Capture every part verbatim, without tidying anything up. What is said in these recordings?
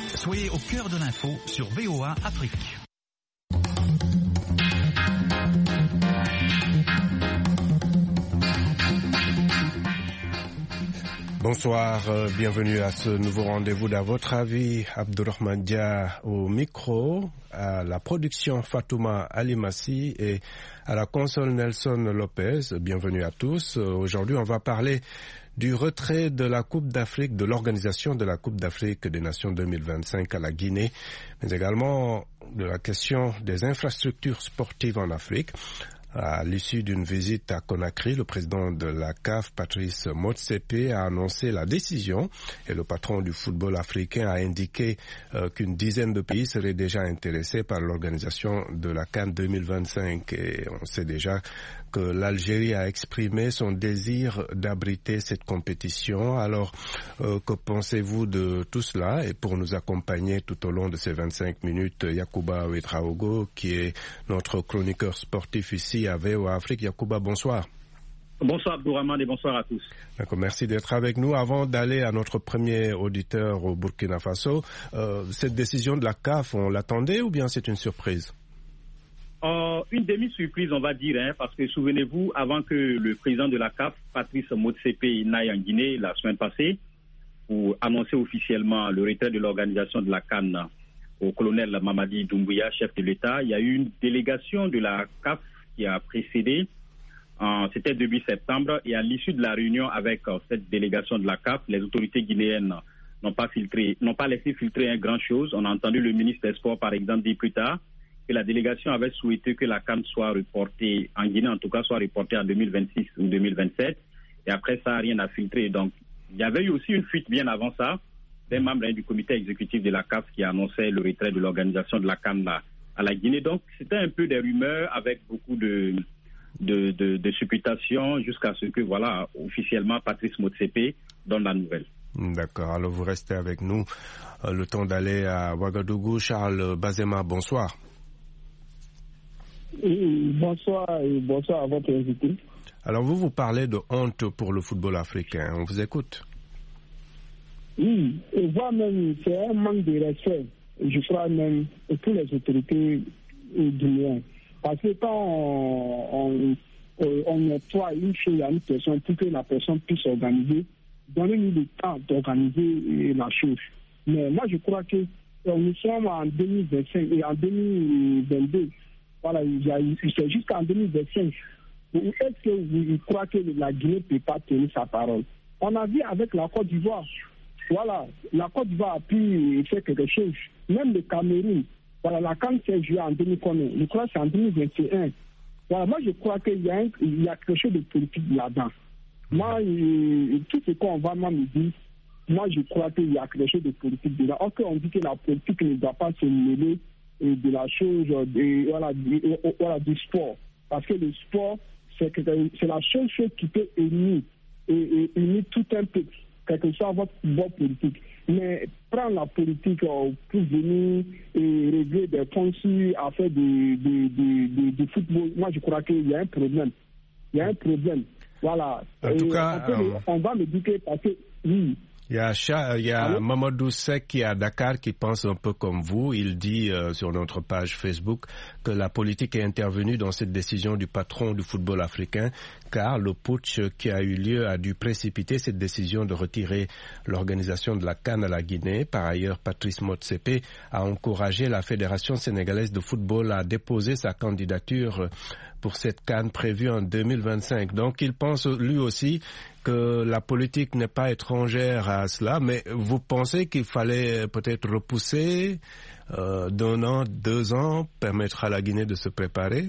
Soyez au cœur de l'info sur V O A Afrique. Bonsoir, euh, bienvenue à ce nouveau rendez-vous d'À votre avis. Abdourahmane Dia au micro, à la production Fatouma Alimassi et à la console Nelson Lopez. Bienvenue à tous. Euh, aujourd'hui, on va parler du retrait de la Coupe d'Afrique, de l'organisation de la Coupe d'Afrique des Nations deux mille vingt-cinq à la Guinée, mais également de la question des infrastructures sportives en Afrique. À l'issue d'une visite à Conakry, le président de la C A F, Patrice Motsepe, a annoncé la décision et le patron du football africain a indiqué euh, qu'une dizaine de pays seraient déjà intéressés par l'organisation de la CAN deux mille vingt-cinq. Et on sait déjà que l'Algérie a exprimé son désir d'abriter cette compétition. Alors, euh, que pensez-vous de tout cela? Et pour nous accompagner tout au long de ces vingt-cinq minutes, Yacouba Ouedraogo, qui est notre chroniqueur sportif ici à V O A Afrique. Yacouba, bonsoir. Bonsoir Abdourahmane et bonsoir à tous. D'accord, merci d'être avec nous. Avant d'aller à notre premier auditeur au Burkina Faso, euh, cette décision de la C A F, on l'attendait ou bien c'est une surprise? Euh, une demi-surprise, on va dire, hein, parce que souvenez-vous, avant que le président de la C A F, Patrice Motsepe, n'aille en Guinée la semaine passée pour annoncer officiellement le retrait de l'organisation de la CAN au colonel Mamadi Doumbouya, chef de l'État, il y a eu une délégation de la C A F qui a précédé, euh, c'était début septembre, et à l'issue de la réunion avec euh, cette délégation de la C A F, les autorités guinéennes n'ont pas filtré, n'ont pas laissé filtrer un grand chose. On a entendu le ministre des Sports, par exemple, dire plus tard que la délégation avait souhaité que la CAN soit reportée, en Guinée en tout cas, soit reportée en deux mille vingt-six ou deux mille vingt-sept. Et après ça, rien à filtrer. Donc, il y avait eu aussi une fuite bien avant ça, d'un membre hein, du comité exécutif de la C A F qui annonçait le retrait de l'organisation de la CAN là, à la Guinée. Donc, c'était un peu des rumeurs avec beaucoup de, de, de, de supputations jusqu'à ce que, voilà, officiellement, Patrice Motsepe donne la nouvelle. D'accord. Alors, vous restez avec nous euh, le temps d'aller à Ouagadougou. Charles Bazema, bonsoir. Bonsoir et bonsoir à votre invité. Alors vous, vous parlez de honte pour le football africain. On vous écoute. Oui, et voire même, c'est un manque de respect, je crois même, pour les autorités guinéennes. Parce que quand on, on, on nettoie une chose à une personne pour que la personne puisse s'organiser, donnez-nous le temps d'organiser la chose. Mais moi, je crois que nous sommes en deux mille vingt-cinq et en deux mille vingt-deux. Voilà, c'est jusqu'en deux mille vingt-cinq. Est-ce que vous croyez que la Guinée ne peut pas tenir sa parole? On a vu avec la Côte d'Ivoire. Voilà, la Côte d'Ivoire a pu faire quelque chose. Même le Cameroun. Voilà, la CAN s'est jouée en deux mille vingt. Je crois que c'est en deux mille vingt et un. Voilà, moi je crois qu'il y a, un, il y a quelque chose de politique là-dedans. Moi, euh, tout ce qu'on va me dire, moi je crois qu'il y a quelque chose de politique dedans. Or on dit que la politique ne doit pas se mêler de la chose, de, voilà, de, voilà, du sport. Parce que le sport, c'est, que, c'est la seule chose qui peut unir, et, et unir tout un peuple, quel que soit votre bord politique. Mais prendre la politique euh, pour venir et régler des conflits à faire du de, de, de, de football, moi je crois qu'il y a un problème. Il y a un problème. Voilà. En tout et cas, on, peut, euh... on va me dire que parce que, oui. Il y a, Cha, il y a Mamadou Sek qui est à Dakar qui pense un peu comme vous. Il dit euh, sur notre page Facebook que la politique est intervenue dans cette décision du patron du football africain car le putsch qui a eu lieu a dû précipiter cette décision de retirer l'organisation de la CAN à la Guinée. Par ailleurs, Patrice Motsepe a encouragé la Fédération sénégalaise de football à déposer sa candidature pour cette CAN prévue en deux mille vingt-cinq. Donc il pense lui aussi que la politique n'est pas étrangère à cela, mais vous pensez qu'il fallait peut-être repousser euh, d'un an, deux ans, permettre à la Guinée de se préparer?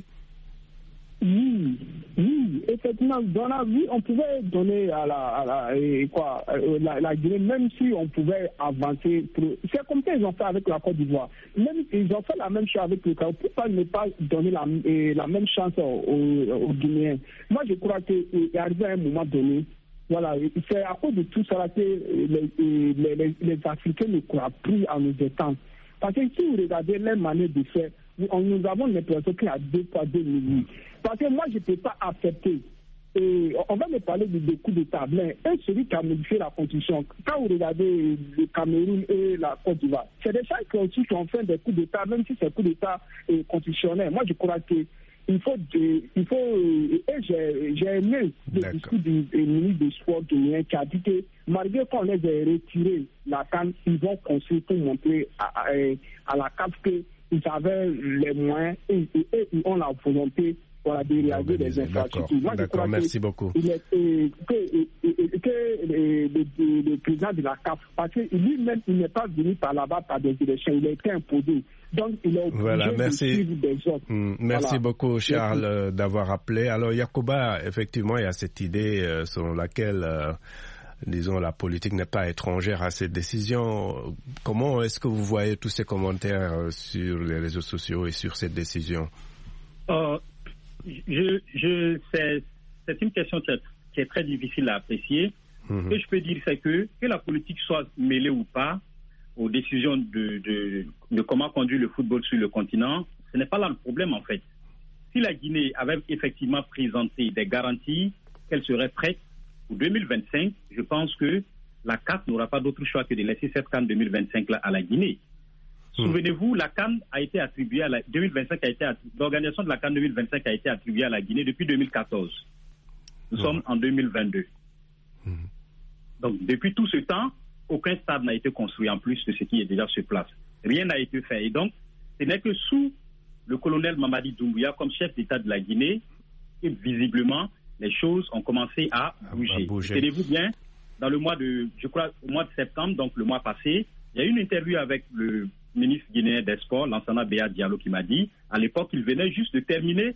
Oui, oui, effectivement, dans la vie, on pouvait donner à la, à la, et quoi, la, la Guinée, même si on pouvait avancer. Pour... C'est comme ça qu'ils ont fait avec la Côte d'Ivoire. Même ils ont fait la même chose avec le Cameroun. Pourquoi ne pas donner la, la même chance aux, aux Guinéens? Moi, je crois qu'il est arrivé à un moment donné. Voilà, c'est à cause de tout ça que les, les, les, les Africains ne croient plus en nos étangs. Parce que si vous regardez leur manière de faire, nous avons l'impression qu'il y a deux fois deux minutes. Parce que moi, je ne peux pas accepter. Voilà, il faut à cause de tout ça que les, les, les Africains ne croient plus en nos étangs. Parce que si vous regardez leur manière de faire, nous avons l'impression qu'il y a deux fois deux minutes. Parce que moi, je ne peux pas accepter. Voilà, il faut à cause de tout ça que les, les Africains ne croient plus en nos étangs. Parce que moi, je ne peux pas accepter Et on va me parler de, de coup d'État, mais un celui qui a modifié la constitution, quand vous regardez le Cameroun et la Côte d'Ivoire, c'est des gens qui ont, qui ont fait des coups d'État, même si c'est un coup d'État euh, constitutionnel. Moi, je crois que il faut, de, il faut euh, et j'ai, j'ai aimé le D'accord. discours du, du ministre des Sports guinéen qui a dit que malgré qu'on ait retiré la C A N, ils vont construire pour montrer à, à, à la C A F qu'ils avaient les moyens et, et, et ils ont la volonté. Voilà, de réaliser des infrastructures. Moi, D'accord, merci que, beaucoup. Il est, euh, que, que, que euh, le, le, le président de la C A F, parce que lui-même, il n'est pas venu par là-bas par des élections, il a été imposé. Donc, il est obligé voilà, merci. de suivre des autres. Mmh, merci voilà. beaucoup, Charles, merci. d'avoir appelé. Alors, Yacouba, effectivement, il y a cette idée euh, selon laquelle, euh, disons, la politique n'est pas étrangère à cette décision. Comment est-ce que vous voyez tous ces commentaires euh, sur les réseaux sociaux et sur cette décision? euh, Je, je, c'est, c'est une question qui est, qui est très difficile à apprécier. Mmh. Ce que je peux dire, c'est que, que la politique soit mêlée ou pas aux décisions de, de, de comment conduire le football sur le continent, ce n'est pas là le problème en fait. Si la Guinée avait effectivement présenté des garanties qu'elle serait prête pour deux mille vingt-cinq, je pense que la C A F n'aura pas d'autre choix que de laisser cette C A N deux mille vingt-cinq là à la Guinée. Mmh. Souvenez-vous, la C A N a été attribuée à la deux mille vingt-cinq a été l'organisation de la C A N deux mille vingt-cinq a été attribuée à la Guinée depuis deux mille quatorze. Nous mmh. sommes en deux mille vingt-deux. Mmh. Donc depuis tout ce temps, aucun stade n'a été construit en plus de ce qui est déjà sur place. Rien n'a été fait. Et donc, ce n'est que sous le colonel Mamadi Doumbouya comme chef d'État de la Guinée que visiblement les choses ont commencé à bouger. bouger. Tenez-vous bien, dans le mois de, je crois, au mois de septembre, donc le mois passé, il y a eu une interview avec le ministre guinéen des Sports, Lansana Béa Diallo, qui m'a dit, à l'époque, il venait juste de terminer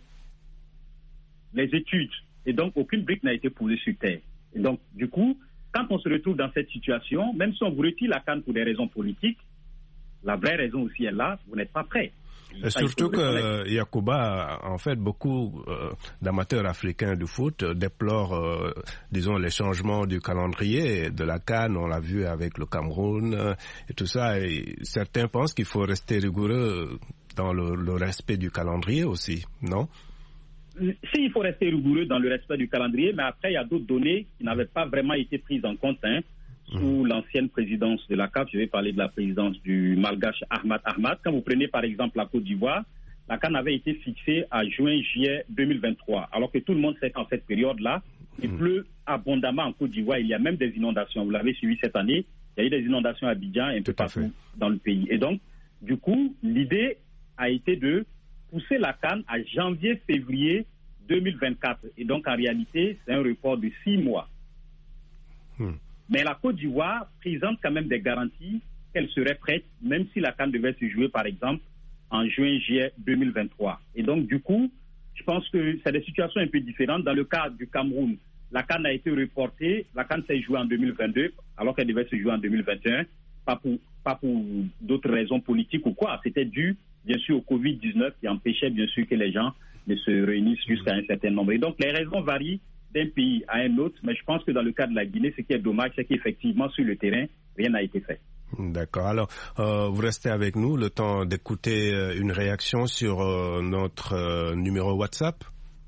les études. Et donc, aucune brique n'a été posée sur terre. Et donc, du coup, quand on se retrouve dans cette situation, même si on vous retire la C A N pour des raisons politiques, la vraie raison aussi est là, vous n'êtes pas prêt. Et surtout que, Yacouba, en fait, beaucoup euh, d'amateurs africains du foot déplorent, euh, disons, les changements du calendrier de la C A N. On l'a vu avec le Cameroun euh, et tout ça. Et certains pensent qu'il faut rester rigoureux dans le, le respect du calendrier aussi, non? Si, il faut rester rigoureux dans le respect du calendrier, mais après, il y a d'autres données qui n'avaient pas vraiment été prises en compte, hein. Sous mmh. l'ancienne présidence de la C A F, je vais parler de la présidence du Malgache Ahmad Ahmad. Quand vous prenez par exemple la Côte d'Ivoire, la C A N avait été fixée à juin-juillet deux mille vingt-trois, alors que tout le monde sait qu'en cette période-là, il mmh. pleut abondamment en Côte d'Ivoire. Il y a même des inondations. Vous l'avez suivi cette année, il y a eu des inondations à Abidjan et un peu partout dans le pays. Et donc, du coup, l'idée a été de pousser la C A N à janvier-février deux mille vingt-quatre. Et donc, en réalité, c'est un report de six mois. Mmh. Mais la Côte d'Ivoire présente quand même des garanties qu'elle serait prête, même si la C A N devait se jouer, par exemple, en juin-juillet deux mille vingt-trois. Et donc, du coup, je pense que c'est des situations un peu différentes. Dans le cas du Cameroun, la C A N a été reportée. La C A N s'est jouée en deux mille vingt-deux, alors qu'elle devait se jouer en deux mille vingt et un. Pas pour, pas pour d'autres raisons politiques ou quoi. C'était dû, bien sûr, au covid dix-neuf qui empêchait, bien sûr, que les gens ne se réunissent jusqu'à un certain nombre. Et donc, les raisons varient d'un pays à un autre, mais je pense que dans le cas de la Guinée, ce qui est dommage, c'est qu'effectivement, sur le terrain, rien n'a été fait. D'accord. Alors, euh, vous restez avec nous le temps d'écouter une réaction sur euh, notre euh, numéro WhatsApp.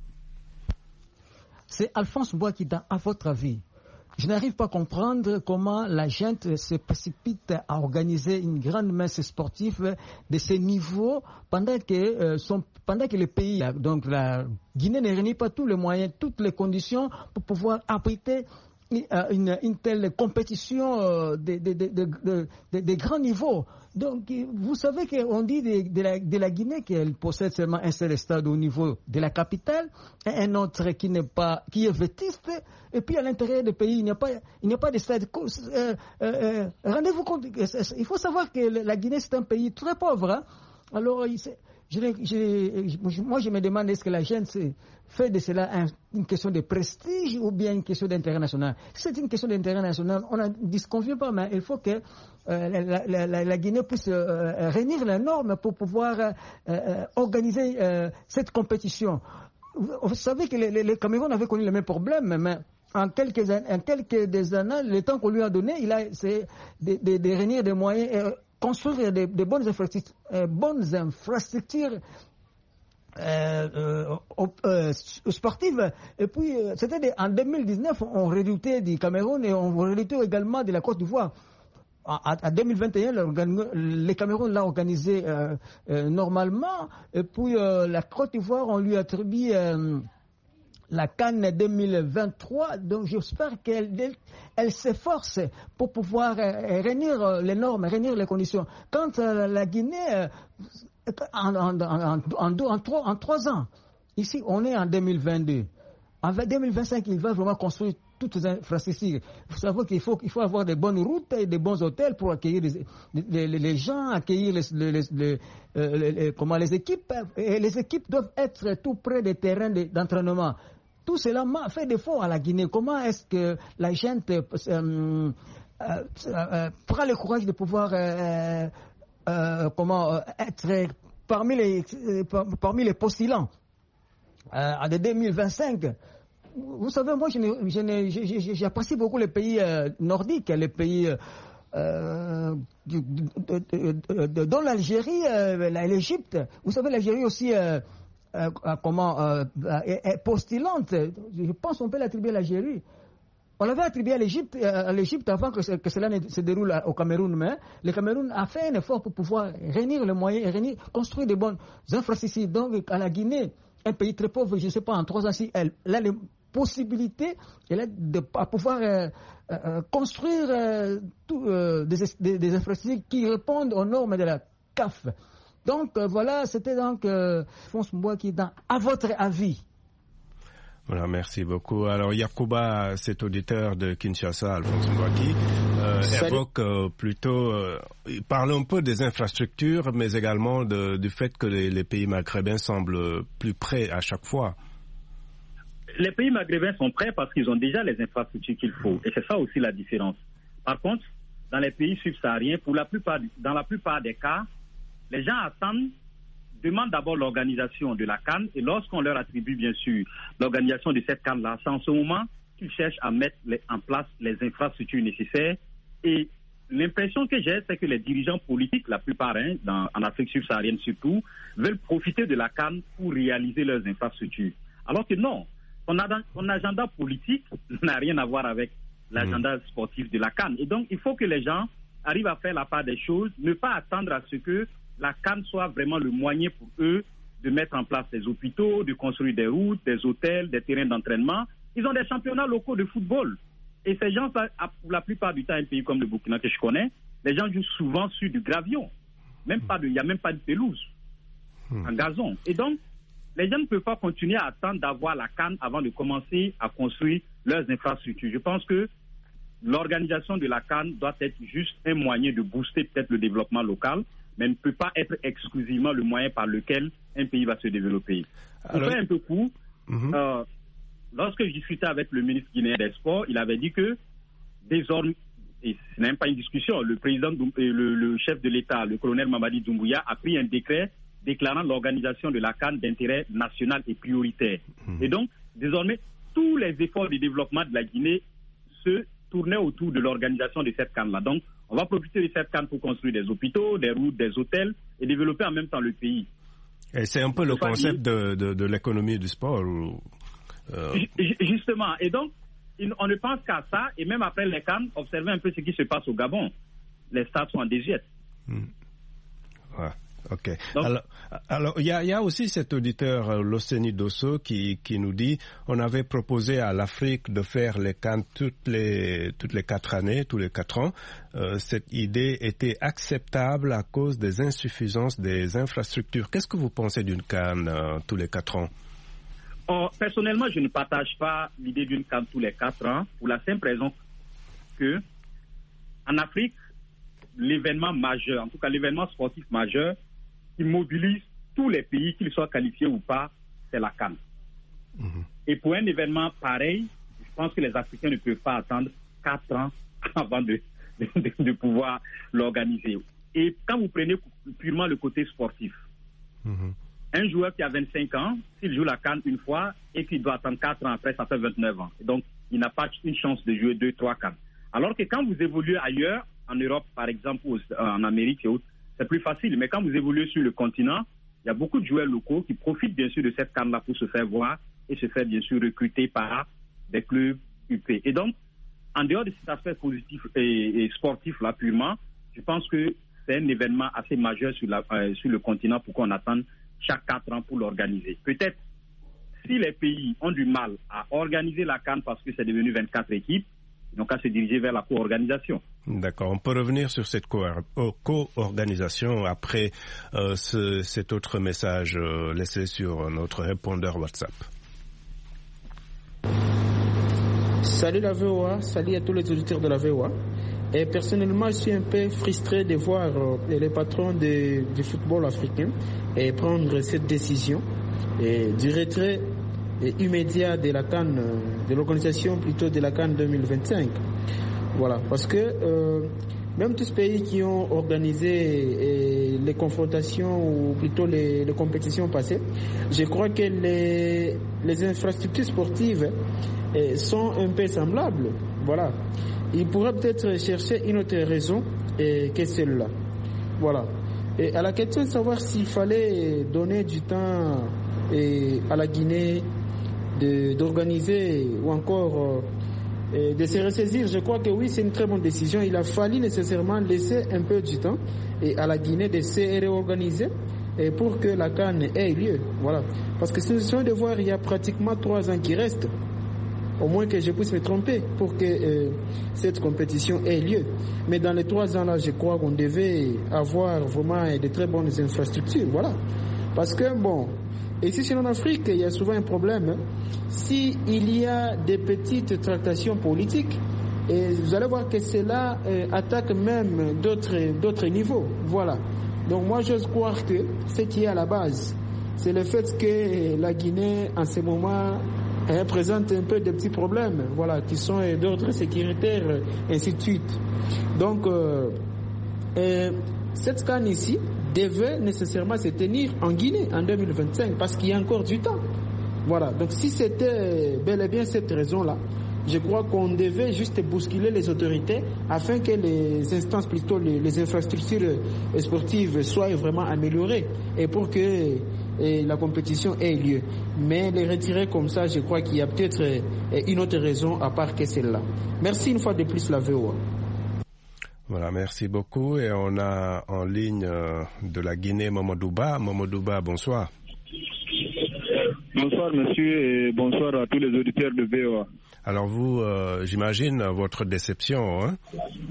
C'est Alphonse Bois qui, à votre avis, je n'arrive pas à comprendre comment la gente se précipite à organiser une grande messe sportive de ce niveau pendant que, euh, son, pendant que le pays, donc la Guinée ne réunit pas tous les moyens, toutes les conditions pour pouvoir abriter une, une telle compétition euh, de, de, de, de, de, de grand niveau. Donc, vous savez qu'on dit de, de, la, de la Guinée qu'elle possède seulement un seul stade au niveau de la capitale, et un autre qui n'est pas, qui est vétuste, et puis à l'intérieur du pays, il n'y a pas, il n'y a pas de stade. Euh, euh, rendez-vous compte, il faut savoir que la Guinée c'est un pays très pauvre, hein. Alors, je, je, moi, je me demande est-ce que la gente fait de cela un, une question de prestige ou bien une question d'intérêt national. Si c'est une question d'intérêt national, on ne disconvient pas, mais il faut que euh, la, la, la, la Guinée puisse euh, réunir les normes pour pouvoir euh, euh, organiser euh, cette compétition. Vous, vous savez que le, le, le Cameroun avait connu le même problème, mais en quelques, en quelques des années, le temps qu'on lui a donné, il a c'est de, de, de réunir des moyens. Euh, construire des, des bonnes infrastructures, euh, bonnes infrastructures euh, euh, euh, sportives. Et puis, euh, c'était des, en deux mille dix-neuf, on redoutait du Cameroun et on redoutait également de la Côte d'Ivoire. En deux mille vingt et un, le Cameroun l'a organisé euh, euh, normalement. Et puis, euh, la Côte d'Ivoire, on lui attribue euh, la CAN deux mille vingt-trois. Donc, j'espère qu'elle elle, elle s'efforce pour pouvoir euh, réunir les normes, réunir les conditions. Quant à la Guinée, euh, en, en, en, en, deux, en, trois, en trois ans, ici, on est en deux mille vingt-deux. En deux mille vingt-cinq, il va vraiment construire toutes les infrastructures. Il faut savoir qu'il faut, il faut avoir des bonnes routes et des bons hôtels pour accueillir les, les, les, les gens, accueillir les, les, les, les, les, comment, les équipes. Et les équipes doivent être tout près des terrains d'entraînement. Tout cela fait défaut à la Guinée. Comment est-ce que la gente euh, euh, euh, prend le courage de pouvoir euh, euh, comment, euh, être parmi les, euh, parmi les postulants euh, en deux mille vingt-cinq? Vous savez, moi, j'apprécie beaucoup les pays euh, nordiques, les pays euh, de, de, de, de, dont l'Algérie, euh, l'Égypte. Vous savez, l'Algérie aussi, euh, euh, comment, euh, est, est postulante. Je pense qu'on peut l'attribuer à l'Algérie. On l'avait attribué à l'Égypte, à l'Égypte avant que, que cela ne se déroule au Cameroun, mais le Cameroun a fait un effort pour pouvoir réunir les moyens et réunir, construire des bonnes infrastructures. Donc, à la Guinée, un pays très pauvre, je ne sais pas, en trois ans, si elle, elle a les possibilités elle a de à pouvoir euh, euh, construire euh, tout, euh, des, des, des infrastructures qui répondent aux normes de la C A F. Donc, euh, voilà, c'était donc euh, Alphonse Mboua qui est dans « À votre avis ». Voilà, merci beaucoup. Alors, Yacouba, cet auditeur de Kinshasa, Alphonse Mbouaki, euh, évoque euh, plutôt, euh, il parle un peu des infrastructures, mais également de, du fait que les, les pays maghrébins semblent plus près à chaque fois. Les pays maghrébins sont prêts parce qu'ils ont déjà les infrastructures qu'il faut. Et c'est ça aussi la différence. Par contre, dans les pays subsahariens, pour la plupart, dans la plupart des cas, les gens attendent, demandent d'abord l'organisation de la CAN, et lorsqu'on leur attribue bien sûr l'organisation de cette CAN-là, c'est en ce moment qu'ils cherchent à mettre les, en place les infrastructures nécessaires. Et l'impression que j'ai, c'est que les dirigeants politiques, la plupart, hein, dans, en Afrique subsaharienne surtout, veulent profiter de la CAN pour réaliser leurs infrastructures. Alors que non, son, son agenda politique n'a rien à voir avec l'agenda mmh. sportif de la CAN. Et donc, il faut que les gens arrivent à faire la part des choses, ne pas attendre à ce que la CAN soit vraiment le moyen pour eux de mettre en place des hôpitaux, de construire des routes, des hôtels, des terrains d'entraînement. Ils ont des championnats locaux de football. Et ces gens, pour la plupart du temps, un pays comme le Burkina que je connais, les gens jouent souvent sur du gravion. Même pas de, il n'y a même pas de pelouse, mmh. en gazon. Et donc, les gens ne peuvent pas continuer à attendre d'avoir la CAN avant de commencer à construire leurs infrastructures. Je pense que l'organisation de la CAN doit être juste un moyen de booster peut-être le développement local, mais ne peut pas être exclusivement le moyen par lequel un pays va se développer. Pour Alors... faire un peu court, mm-hmm. euh, lorsque je discutais avec le ministre guinéen des Sports, il avait dit que désormais, et ce n'est même pas une discussion, le président, le, le chef de l'État, le colonel Mamadi Doumbouya, a pris un décret déclarant l'organisation de la CAN d'intérêt national et prioritaire. Mmh. Et donc, désormais, tous les efforts de développement de la Guinée se tournaient autour de l'organisation de cette CAN-là. Donc, on va profiter de cette CAN pour construire des hôpitaux, des routes, des hôtels et développer en même temps le pays. Et c'est un peu le concept de, de, de l'économie du sport. Ou, euh... Justement. Et donc, on ne pense qu'à ça. Et même après les CAN, observez un peu ce qui se passe au Gabon. Les stades sont en désuète. Mmh. Ouais. Ok. Donc, alors, alors il y a, y a aussi cet auditeur euh, Loseni Dosso qui, qui nous dit on avait proposé à l'Afrique de faire les CAN toutes les toutes les quatre années, tous les quatre ans. Euh, cette idée était acceptable à cause des insuffisances des infrastructures. Qu'est-ce que vous pensez d'une CAN euh, tous les quatre ans? Oh, personnellement, je ne partage pas l'idée d'une CAN tous les quatre ans pour la simple raison que en Afrique, l'événement majeur, en tout cas l'événement sportif majeur, qui mobilise tous les pays, qu'ils soient qualifiés ou pas, c'est la CAN. Mmh. Et pour un événement pareil, je pense que les Africains ne peuvent pas attendre quatre ans avant de, de, de pouvoir l'organiser. Et quand vous prenez purement le côté sportif, mmh. un joueur qui a vingt-cinq ans, s'il joue la CAN une fois et qu'il doit attendre quatre ans après, ça fait vingt-neuf ans. Et donc, il n'a pas une chance de jouer deux, trois CAN. Alors que quand vous évoluez ailleurs, en Europe par exemple, ou en Amérique et autres, c'est plus facile. Mais quand vous évoluez sur le continent, il y a beaucoup de joueurs locaux qui profitent bien sûr de cette CAN-là pour se faire voir et se faire bien sûr recruter par des clubs U P. Et donc, en dehors de cet aspect positif et, et sportif là purement, je pense que c'est un événement assez majeur sur, la, euh, sur le continent pour qu'on attende chaque quatre ans pour l'organiser. Peut-être si les pays ont du mal à organiser la CAN parce que c'est devenu vingt-quatre équipes, donc à se diriger vers la co-organisation. D'accord, on peut revenir sur cette co-organisation après euh, ce, cet autre message euh, laissé sur notre répondeur WhatsApp. Salut la V O A, salut à tous les auditeurs de la V O A. Et personnellement, je suis un peu frustré de voir euh, les patrons de, du football africain et prendre cette décision et du retrait et immédiat de la CAN, de l'organisation plutôt de la CAN deux mille vingt-cinq. Voilà, parce que euh, même tous ces pays qui ont organisé et les confrontations ou plutôt les, les compétitions passées, je crois que les, les infrastructures sportives eh, sont un peu semblables. Voilà, ils pourraient peut-être chercher une autre raison eh, que celle-là. Voilà. Et à la question de savoir s'il fallait donner du temps eh, à la Guinée De, d'organiser ou encore euh, de se ressaisir, je crois que oui, c'est une très bonne décision. Il a fallu nécessairement laisser un peu du temps et à la Guinée de se réorganiser et pour que la CAN ait lieu. Voilà. Parce que si nous essayons de voir, il y a pratiquement trois ans qui restent, au moins que je puisse me tromper, pour que euh, cette compétition ait lieu. Mais dans les trois ans là, je crois qu'on devait avoir vraiment de très bonnes infrastructures. Voilà. Parce que bon, ici chez nous en Afrique, il y a souvent un problème. S'il y a des petites tractations politiques, et vous allez voir que cela euh, attaque même d'autres, d'autres niveaux. Voilà. Donc moi, j'ose croire que ce qui est à la base, c'est le fait que la Guinée, en ce moment, elle présente un peu de petits problèmes, voilà, qui sont d'ordre sécuritaire, ainsi de suite. Donc, euh, euh, cette CAN ici devait nécessairement se tenir en Guinée en deux mille vingt-cinq parce qu'il y a encore du temps. Voilà, donc si c'était bel et bien cette raison-là, je crois qu'on devait juste bousculer les autorités afin que les instances, plutôt les, les infrastructures sportives soient vraiment améliorées et pour que et la compétition ait lieu. Mais les retirer comme ça, je crois qu'il y a peut-être une autre raison à part que celle-là. Merci une fois de plus la V O A. Voilà, merci beaucoup. Et on a en ligne euh, de la Guinée Mamadouba. Mamadouba, bonsoir. Bonsoir monsieur et bonsoir à tous les auditeurs de V O A. Alors vous, euh, j'imagine votre déception, hein?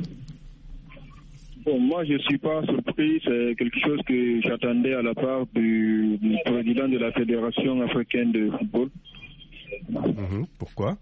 Bon, moi je ne suis pas surpris, c'est quelque chose que j'attendais à la part du, du président de la Fédération africaine de football. Mmh, pourquoi?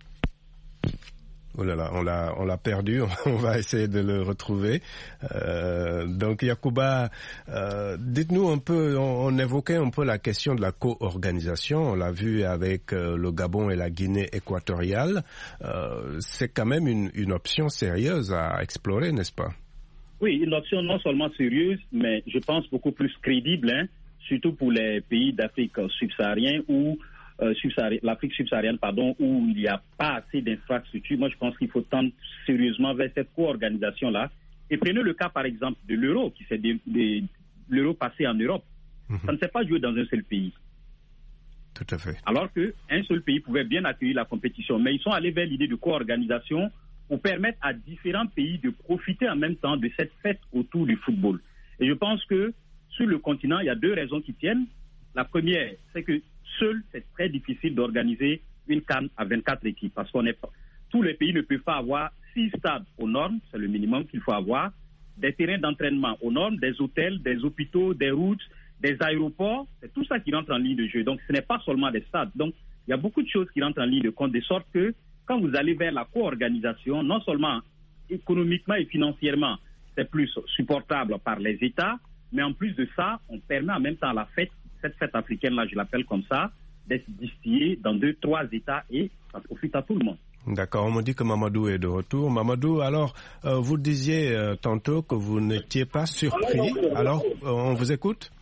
Oh là là, on l'a, on l'a perdu, on va essayer de le retrouver. Euh, donc Yacouba, euh, dites-nous un peu, on, on évoquait un peu la question de la co-organisation, on l'a vu avec euh, le Gabon et la Guinée équatoriale. Euh, c'est quand même une, une option sérieuse à explorer, n'est-ce pas? Oui, une option non seulement sérieuse, mais je pense beaucoup plus crédible, hein, surtout pour les pays d'Afrique subsaharienne où Euh, l'Afrique subsaharienne, pardon, où il n'y a pas assez d'infrastructures. Moi, je pense qu'il faut tendre sérieusement vers cette co-organisation-là. Et prenez le cas, par exemple, de l'euro, qui s'est de, de, l'euro passé en Europe. Mm-hmm. Ça ne s'est pas joué dans un seul pays. Tout à fait. Alors qu'un seul pays pouvait bien accueillir la compétition. Mais ils sont allés vers l'idée de co-organisation pour permettre à différents pays de profiter en même temps de cette fête autour du football. Et je pense que sur le continent, il y a deux raisons qui tiennent. La première, c'est que seul, c'est très difficile d'organiser une CAN à vingt-quatre équipes parce qu'on est tous les pays ne peuvent pas avoir six stades aux normes, c'est le minimum qu'il faut avoir, des terrains d'entraînement aux normes, des hôtels, des hôpitaux, des routes, des aéroports, c'est tout ça qui rentre en ligne de jeu. Donc ce n'est pas seulement des stades. Donc il y a beaucoup de choses qui rentrent en ligne de compte, de sorte que quand vous allez vers la co-organisation, non seulement économiquement et financièrement, c'est plus supportable par les États, mais en plus de ça, on permet en même temps la fête. Cette fête africaine-là, je l'appelle comme ça, d'être distillée dans deux, trois États et ça profite à tout le monde. D'accord, on me dit que Mamadou est de retour. Mamadou, alors, euh, vous disiez euh, tantôt que vous n'étiez pas surpris. Alors, euh, on vous écoute?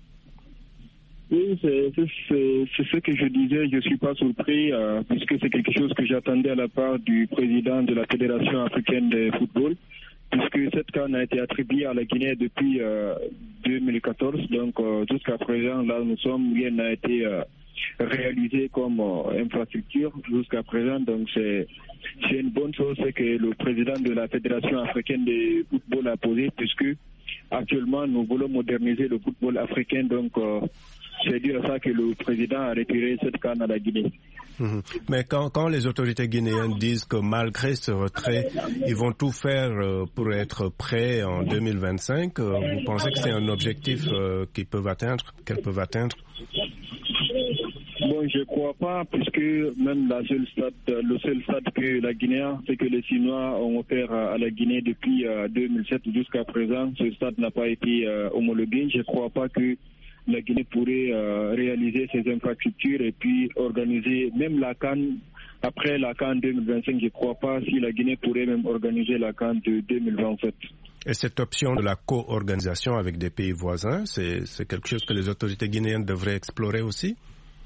Oui, c'est, c'est, c'est ce que je disais, je ne suis pas surpris, euh, puisque c'est quelque chose que j'attendais à la part du président de la Fédération africaine de football, puisque cette CAN a été attribuée à la Guinée depuis euh, deux mille quatorze. Donc euh, jusqu'à présent, là où nous sommes, rien n'a été euh, réalisé comme euh, infrastructure jusqu'à présent. Donc c'est, c'est une bonne chose, c'est que le président de la Fédération africaine de football a posé, puisque actuellement nous voulons moderniser le football africain. Donc euh, c'est dû à ça que le président a retiré cette CAN à la Guinée. Mmh. Mais quand, quand les autorités guinéennes disent que malgré ce retrait, ils vont tout faire euh, pour être prêts en deux mille vingt-cinq, euh, vous pensez que c'est un objectif euh, qu'ils peuvent atteindre, qu'elles peuvent atteindre? Bon, je ne crois pas, puisque même la seule stade, le seul stade que la Guinée a, c'est que les Chinois ont offert à la Guinée depuis euh, deux mille sept jusqu'à présent. Ce stade n'a pas été euh, homologué. Je ne crois pas que la Guinée pourrait euh, réaliser ses infrastructures et puis organiser même la CAN. Après la CAN deux mille vingt-cinq, je ne crois pas si la Guinée pourrait même organiser la CAN de deux mille vingt-sept. Et cette option de la co-organisation avec des pays voisins, c'est, c'est quelque chose que les autorités guinéennes devraient explorer aussi?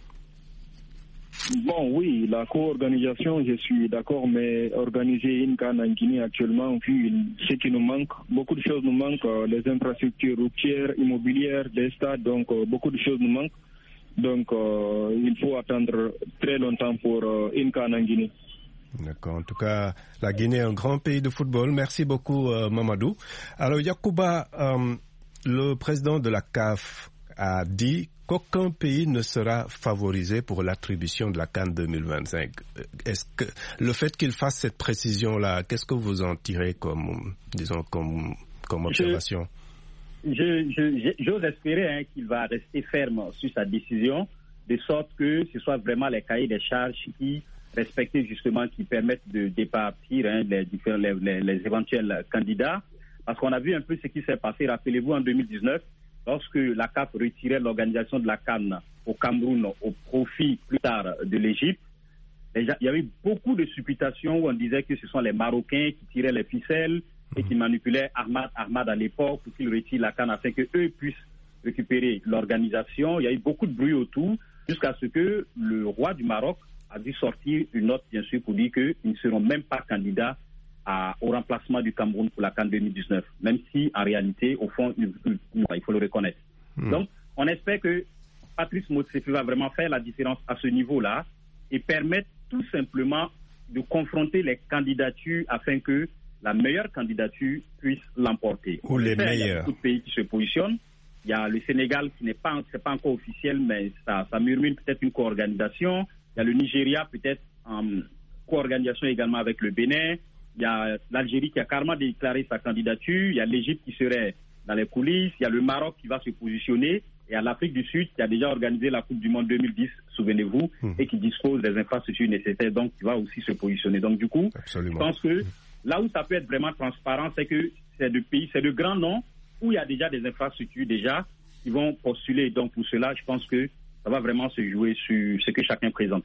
Bon, oui, la co-organisation, je suis d'accord, mais organiser une CAN en Guinée actuellement, vu ce qui nous manque, beaucoup de choses nous manquent, euh, les infrastructures routières, immobilières, des stades, donc euh, beaucoup de choses nous manquent. Donc, euh, il faut attendre très longtemps pour euh, une CAN en Guinée. D'accord. En tout cas, la Guinée est un grand pays de football. Merci beaucoup, euh, Mamadou. Alors, Yacouba, euh, le président de la C A F a dit qu'aucun pays ne sera favorisé pour l'attribution de la CAN deux mille vingt-cinq. Est-ce que le fait qu'il fasse cette précision-là, qu'est-ce que vous en tirez comme, disons, comme, comme observation? Je, je, je, j'ose espérer hein, qu'il va rester ferme sur sa décision, de sorte que ce soit vraiment les cahiers des charges qui respectent justement, qui permettent de départir hein, les, différents, les, les, les éventuels candidats. Parce qu'on a vu un peu ce qui s'est passé, rappelez-vous, en deux mille dix-neuf, lorsque la C A F retirait l'organisation de la CAN au Cameroun au profit plus tard de l'Égypte, il y avait beaucoup de supputations où on disait que ce sont les Marocains qui tiraient les ficelles et qui manipulaient Ahmad Ahmad à l'époque pour qu'il retire la CAN afin qu'eux puissent récupérer l'organisation. Il y a eu beaucoup de bruit autour jusqu'à ce que le roi du Maroc a dû sortir une note, bien sûr, pour dire qu'ils ne seront même pas candidats À, au remplacement du Cameroun pour la CAN deux mille dix-neuf, même si en réalité, au fond, il, il, il faut le reconnaître. Mmh. Donc, on espère que Patrice Motsepe va vraiment faire la différence à ce niveau-là et permettre tout simplement de confronter les candidatures afin que la meilleure candidature puisse l'emporter. Ou les meilleurs. Il y a beaucoup de pays qui se positionnent. Il y a le Sénégal qui n'est pas, c'est pas encore officiel, mais ça, ça murmure peut-être une co-organisation. Il y a le Nigeria peut-être en co-organisation également avec le Bénin. Il y a l'Algérie qui a carrément déclaré sa candidature. Il y a l'Égypte qui serait dans les coulisses. Il y a le Maroc qui va se positionner. Et à l'Afrique du Sud qui a déjà organisé la Coupe du Monde deux mille dix, souvenez-vous, mmh. et qui dispose des infrastructures nécessaires, donc qui va aussi se positionner. Donc du coup, Absolument. Je pense que là où ça peut être vraiment transparent, c'est que c'est de pays, c'est de grands noms où il y a déjà des infrastructures déjà qui vont postuler. Donc pour cela, je pense que ça va vraiment se jouer sur ce que chacun présente.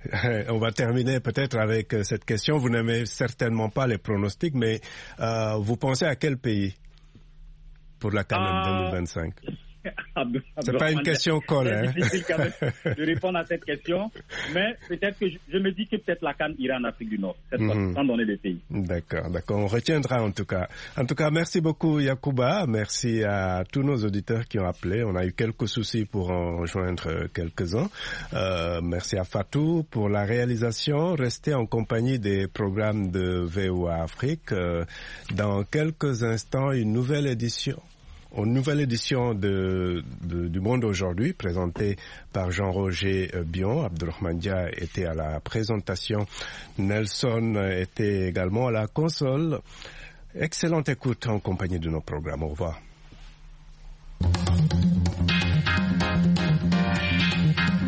On va terminer peut-être avec cette question. Vous n'aimez certainement pas les pronostics, mais euh, vous pensez à quel pays pour la CAN euh... deux mille vingt-cinq? C'est pas une question colle, hein? C'est difficile quand même de répondre à cette question, mais peut-être que je, je me dis que peut-être la CAN ira en Afrique du Nord, cette fois, mm-hmm. sans donner des pays. D'accord, d'accord, on retiendra en tout cas. En tout cas, merci beaucoup Yacouba, merci à tous nos auditeurs qui ont appelé. On a eu quelques soucis pour en rejoindre quelques-uns. Euh, merci à Fatou pour la réalisation. Restez en compagnie des programmes de V O A Afrique. Euh, dans quelques instants, une nouvelle édition. Une nouvelle édition de, de, du Monde aujourd'hui, présentée par Jean-Roger Bion. Abdourahmane Dia était à la présentation. Nelson était également à la console. Excellente écoute en compagnie de nos programmes. Au revoir.